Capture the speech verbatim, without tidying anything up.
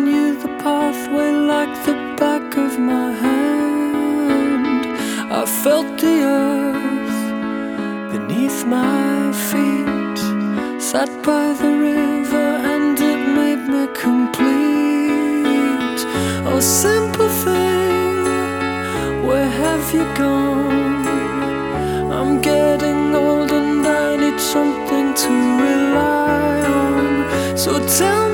knew the pathway like the back of my hand. I felt the earth beneath my feet, sat by the river and it made me complete. Oh, simple thing, where have you gone? I'm getting old and I need something to rely on. So tell